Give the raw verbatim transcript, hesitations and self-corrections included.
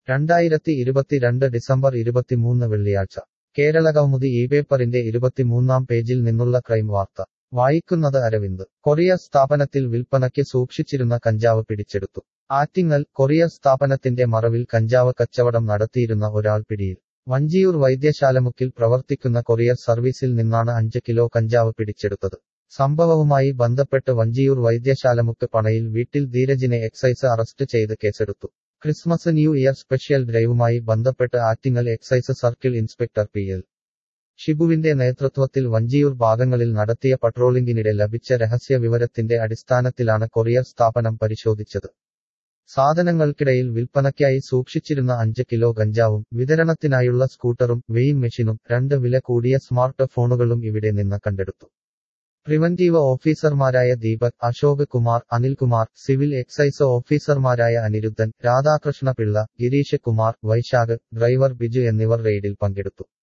രണ്ടായിരത്തി ഇരുപത്തിരണ്ട് ഡിസംബർ ഇരുപത്തിമൂന്ന് വെള്ളിയാഴ്ച കേരളകൗമുദി ഈ പേപ്പറിന്റെ ഇരുപത്തിമൂന്നാം പേജിൽ നിന്നുള്ള ക്രൈം വാർത്ത വായിക്കുന്നത് അരവിന്ദ് കൊറിയർ സ്ഥാപനത്തിൽ വിൽപ്പനയ്ക്ക് സൂക്ഷിച്ചിരുന്ന കഞ്ചാവ് പിടിച്ചെടുത്തു. ആറ്റിങ്ങൽ കൊറിയർ സ്ഥാപനത്തിന്റെ മറവിൽ കഞ്ചാവ് കച്ചവടം നടത്തിയിരുന്ന ഒരാൾ പിടിയിൽ. വഞ്ചിയൂർ വൈദ്യശാലമുക്കിൽ പ്രവർത്തിക്കുന്ന കൊറിയർ സർവീസിൽ നിന്നാണ് അഞ്ച് കിലോ കഞ്ചാവ് പിടിച്ചെടുത്തത്. സംഭവവുമായി ബന്ധപ്പെട്ട് വഞ്ചിയൂർ വൈദ്യശാലമുക്ക് പണയിൽ വീട്ടിൽ ധീരജിനെ എക്സൈസ് അറസ്റ്റ് ചെയ്ത് കേസെടുത്തു. ക്രിസ്മസ് ന്യൂ ഇയർ സ്പെഷ്യൽ ഡ്രൈവുമായി ബന്ധപ്പെട്ട് Attingal excise circle inspector P L ഷിബുവിന്റെ നേതൃത്വത്തിൽ വഞ്ചിയൂർ ഭാഗങ്ങളിൽ നടത്തിയ പട്രോളിംഗിനിടെ ലഭിച്ച രഹസ്യ വിവരത്തിന്റെ അടിസ്ഥാനത്തിലാണ് കൊറിയർ സ്ഥാപനം പരിശോധിച്ചത്. സാധനങ്ങൾക്കിടയിൽ വിൽപ്പനയ്ക്കായി സൂക്ഷിച്ചിരുന്ന അഞ്ച് കിലോ ഗഞ്ചാവും വിതരണത്തിനായുള്ള സ്കൂട്ടറും വെയിങ് മെഷീനും രണ്ട് വില കൂടിയ സ്മാർട്ട് ഫോണുകളും ഇവിടെ നിന്ന് കണ്ടെടുത്തു. പ്രിവന്റീവ് ഓഫീസർമാരായ ദീപക്, അശോക് കുമാർ, അനിൽകുമാർ, സിവിൽ എക്സൈസ് ഓഫീസർമാരായ അനിരുദ്ധൻ, രാധാകൃഷ്ണ പിള്ള, ഗിരീഷ് കുമാർ, വൈശാഖ്, ഡ്രൈവർ ബിജു എന്നിവർ റെയ്ഡിൽ പങ്കെടുത്തു.